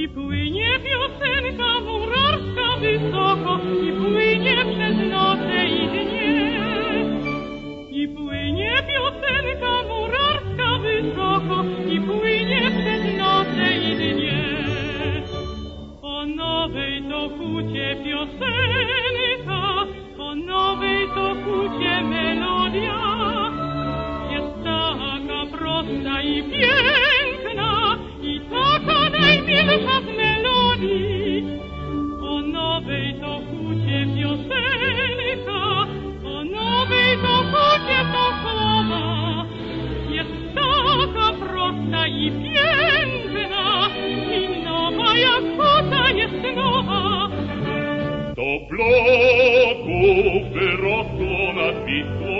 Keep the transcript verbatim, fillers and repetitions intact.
I płynie piosenka murarska wysoko, i płynie przez noce i dnie. I płynie piosenka murarska wysoko, i płynie przez noce i dnie. O nowej to hucie piosenka, o nowej to hucie melodia. Jest taka prosta i piękna, i taka najmilsza z melodii. O nowej to hucie piosenka, o nowej to hucie to słowa. Jest taka prosta i piękna, i nowa jak huta jest nowa. Do bloków wyrosło nad Wisłą